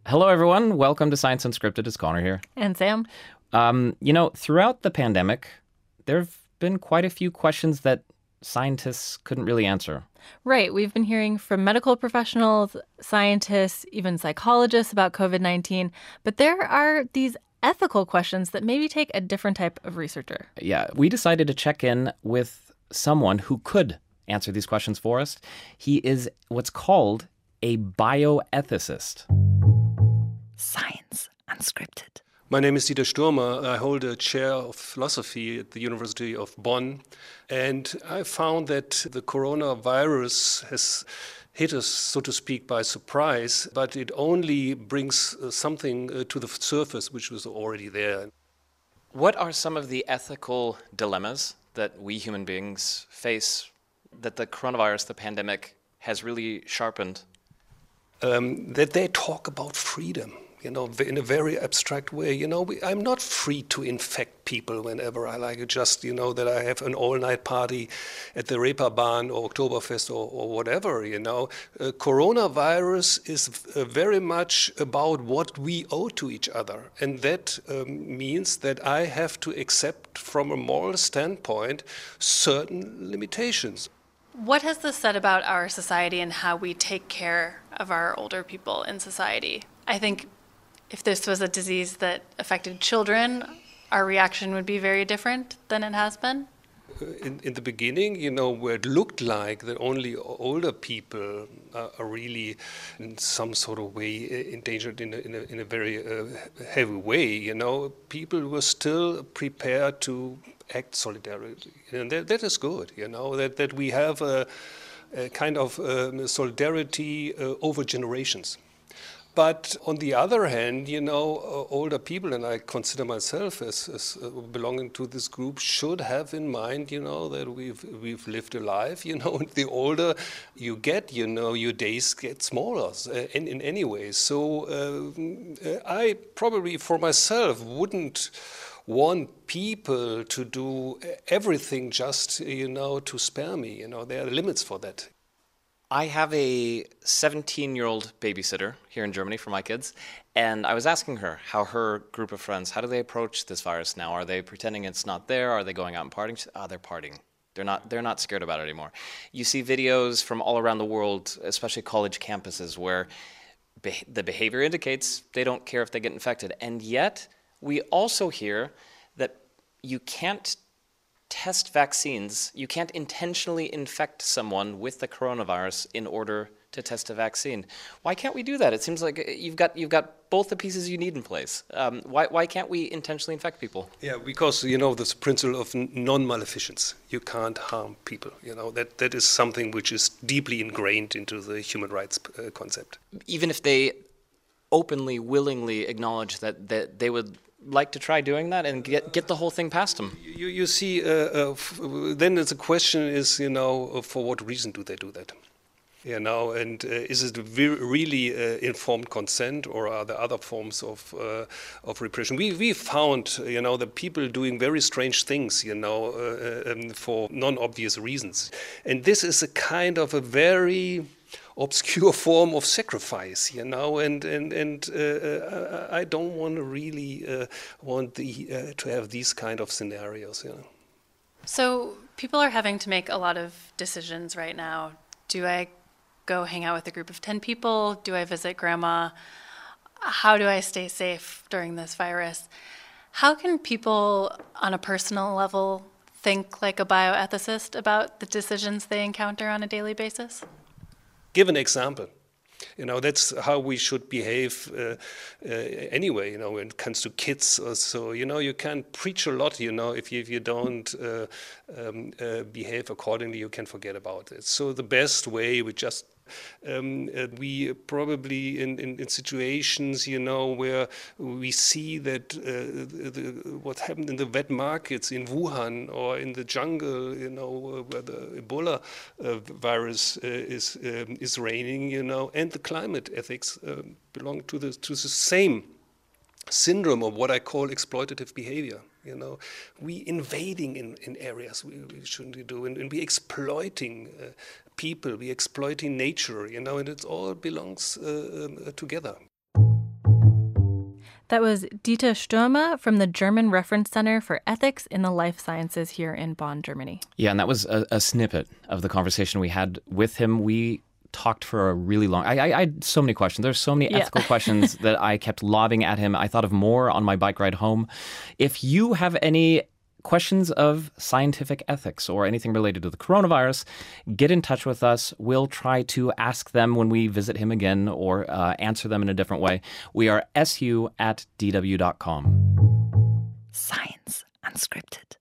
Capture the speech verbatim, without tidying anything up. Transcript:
Hello, everyone. Welcome to Science Unscripted. It's Connor here. And Sam. Um, you know, throughout the pandemic, there have been quite a few questions that scientists couldn't really answer. Right. We've been hearing from medical professionals, scientists, even psychologists about COVID nineteen. But there are these ethical questions that maybe take a different type of researcher. Yeah, we decided to check in with someone who could answer these questions for us. He is what's called a bioethicist. Science Unscripted. My name is Dieter Stürmer. I hold a chair of philosophy at the University of Bonn. And I found that the coronavirus has hit us, so to speak, by surprise, but it only brings something to the surface which was already there. What are some of the ethical dilemmas that we human beings face that the coronavirus, the pandemic, has really sharpened? Um, that they talk about freedom. You know, in a very abstract way. You know, we, I'm not free to infect people whenever I like. It just, you know, that I have an all-night party at the Reeperbahn or Oktoberfest or, or whatever, you know. Uh, coronavirus is uh, very much about what we owe to each other. And that um, means that I have to accept from a moral standpoint certain limitations. What has this said about our society and how we take care of our older people in society? I think if this was a disease that affected children, our reaction would be very different than it has been. In, in the beginning, you know, where it looked like that only older people uh, are really in some sort of way endangered in a, in a, in a very uh, heavy way, you know, people were still prepared to act solidarity. And that, that is good, you know, that, that we have a, a kind of um, solidarity uh, over generations. But on the other hand, you know, uh, older people, and I consider myself as, as uh, belonging to this group, should have in mind, you know, that we've we've lived a life. You know, the older you get, you know, your days get smaller uh, in, in any way. So uh, I probably, for myself, wouldn't want people to do everything just, you know, to spare me. You know, there are limits for that. I have a seventeen-year-old babysitter here in Germany for my kids, and I was asking her how her group of friends, how do they approach this virus now? Are they pretending it's not there? Are they going out and partying? She said, oh, they're partying. They're not, they're not scared about it anymore. You see videos from all around the world, especially college campuses, where be- the behavior indicates they don't care if they get infected. And yet, we also hear that you can't test vaccines. You can't intentionally infect someone with the coronavirus in order to test a vaccine. Why can't we do that? It seems like you've got you've got both the pieces you need in place. Um, why why can't we intentionally infect people? Yeah, because you know this principle of non-maleficence. You can't harm people. You know that that is something which is deeply ingrained into the human rights uh, concept. Even if they openly, willingly acknowledge that that they would like to try doing that and get get the whole thing past them. You you see, uh, uh, f- then the question is, you know, for what reason do they do that? You know, and uh, is it ve- really uh, informed consent, or are there other forms of uh, of repression? We we found, you know, the people doing very strange things, you know, uh, um, for non-obvious reasons, and this is a kind of a very obscure form of sacrifice, you know, and and and uh, I don't want to really uh, want the uh, to have these kind of scenarios, you know. So people are having to make a lot of decisions right now. Do I go hang out with a group of ten people? Do I visit grandma? How do I stay safe during this virus? How can people on a personal level think like a bioethicist about the decisions they encounter on a daily basis? Give an example. You know, that's how we should behave uh, uh, anyway, you know, when it comes to kids or so. You know, you can preach a lot, you know, if you, if you don't uh, um, uh, behave accordingly, you can forget about it. So the best way we just Um, uh, we probably in, in, in situations, you know, where we see that uh, the, the, what happened in the wet markets in Wuhan or in the jungle, you know, where the Ebola uh, virus uh, is um, is reigning, you know, and the climate ethics uh, belong to the to the same syndrome of what I call exploitative behavior. You know, we invading in, in areas we, we shouldn't do, and, and we exploiting uh, people, we exploiting nature, you know, and it all belongs uh, um, together. That was Dieter Stürmer from the German Reference Center for Ethics in the Life Sciences here in Bonn, Germany. Yeah, and that was a, a snippet of the conversation we had with him. We talked for a really long... I, I, I had so many questions. There's so many Yeah. ethical questions that I kept lobbing at him. I thought of more on my bike ride home. If you have any questions of scientific ethics or anything related to the coronavirus, get in touch with us. We'll try to ask them when we visit him again or uh, answer them in a different way. We are S U at D W dot com. Science Unscripted.